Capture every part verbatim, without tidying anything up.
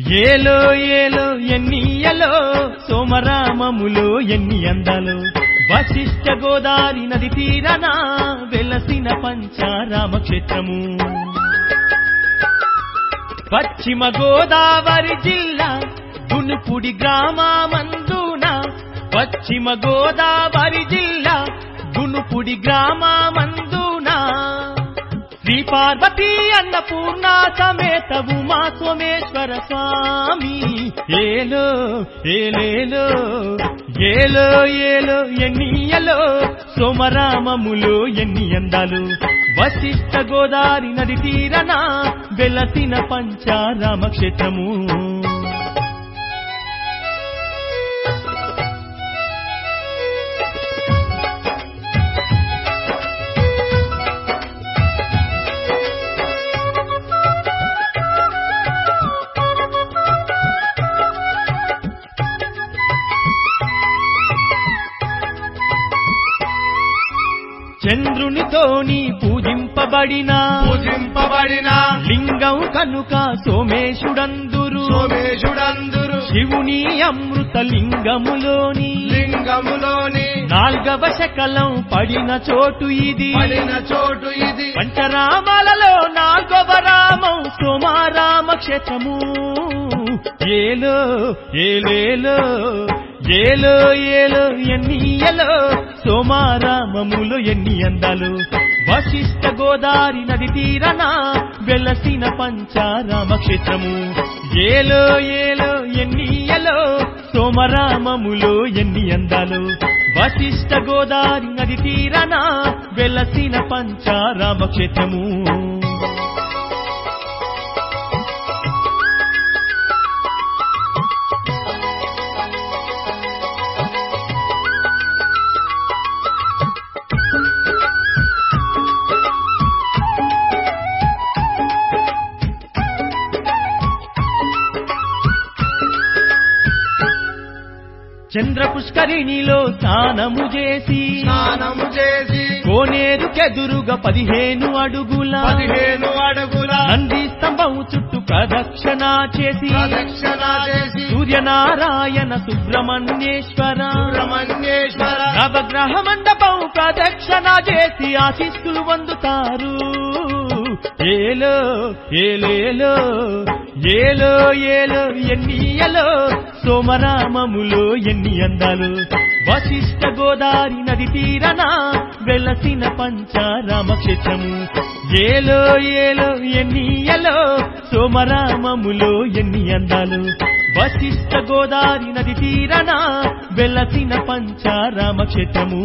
ఏలో ఏలో ఎన్నియలో సోమరామములో ఎన్ని అందాలు వశిష్ఠ గోదావరి నది తీరన వెలసిన పంచారామక్షేత్రము పశ్చిమ గోదావరి జిల్లా గునుపుడి గ్రామమందున పశ్చిమ గోదావరి జిల్లా గునుపుడి గ్రామమందున శ్రీ పార్వతీ అన్నపూర్ణ సమేత ఉమా సోమేశ్వర స్వామి ఏలో ఏలేలో ఏలో ఏలో ఎన్నియలో సోమరామములో ఎన్ని అందాలు వశిష్ఠ గోదావరి నది తీరన వెలసిన పంచారామక్షేత్రము చంద్రునితోని పూజింపబడిన పూజింపబడిన లింగం కనుక సోమేశుడందురు సోమేశుడందురు శివుని అమృత లింగములోని లింగములోని నాల్గవ శకలం పడిన చోటు ఇది పడిన చోటు ఇది పంచరామాలలో నాల్గవ రామం సోమారామ క్షేత్రము ఏలో ఏలేలో ఏలో ఏలో ఎన్నియలో సోమారామములో ఎన్ని అందాలు వశిష్ఠ గోదావరి నది తీరన వెలసిన పంచారామక్షేత్రము ఏలో ఏలో ఎన్నియలో సోమరామములో ఎన్ని అందాలు వశిష్ఠ గోదావరి నది తీరన వెలసిన పంచారామక్షేత్రము చంద్ర పుష్కరిణిలో స్నానము చేసి స్నానము చేసి కోనేరుకెదురుగా పదిహేను అడుగుల పదిహేను అడుగుల నంది స్తంభం చుట్టూ ప్రదక్షిణ చేసి ప్రదక్షిణ చేసి సూర్యనారాయణ సుబ్రహ్మణ్యేశ్వర సుబ్రహ్మణ్యేశ్వర నవగ్రహ మండపం ప్రదక్షిణ చేసి ఆశీస్సులు పొందుతారు ఏలో ఏలేలో ఏలో ఏలో ఎన్నియలో సోమరామములో ఎన్ని అందాలు వశిష్ఠ గోదావరి నది తీరన వెలసిన పంచారామక్షేత్రము ఏలో ఏలో ఎన్నియలో సోమరామములో ఎన్ని అందాలు వశిష్ఠ గోదావరి నది తీరన వెలసిన పంచారామక్షేత్రము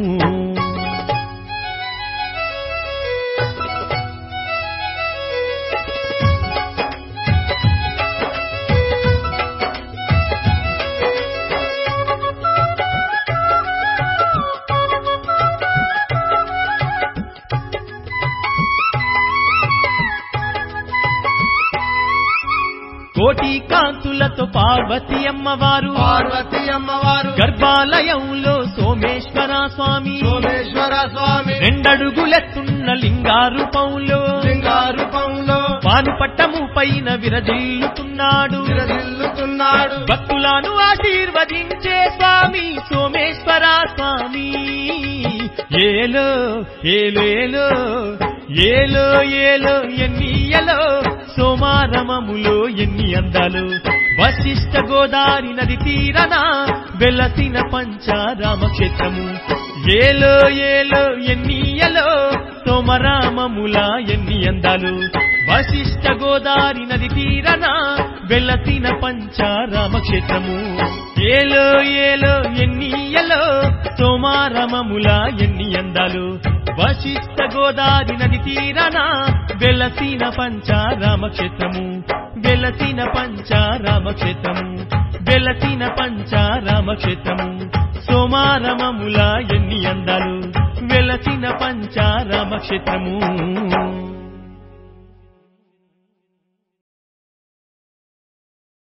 కోటి కాంతులతో పార్వతి అమ్మవారు పార్వతి అమ్మవారు గర్భాలయంలో సోమేశ్వర స్వామి సోమేశ్వర స్వామి రెండడుగులెత్తున్న లింగారూపంలో లింగారూపంలో పానుపట్టము పైన విరజిల్లుతున్నాడు విరజిల్లుతున్నాడు భక్తులను ఆశీర్వదించే స్వామి సోమేశ్వర స్వామి ఏలో ఏలేలో ఏలో ఏలో ఎన్నియలో సోమారమములో ఎన్ని అందాలు వశిష్ఠ గోదావరి నది తీరన వెలసిన పంచారామక్షేత్రము ఏలో ఏలో ఎన్నియలో సోమరామముల ఎన్ని అందాలు వశిష్ఠ గోదావరి నది తీరన వెలసిన పంచారామక్షేత్రము ఏలో ఏలో ఎన్నియలో సోమారమముల ఎన్ని అందాలు వశిష్ఠ గోదావరి నది తీరన వెలసిన పంచారామక్షేత్రము వెలసిన పంచారామక్షేత్రము వెలసిన పంచారామక్షేత్రము సోమారమముల ఎన్ని అందాలు వెలసిన పంచారామక్షేత్రము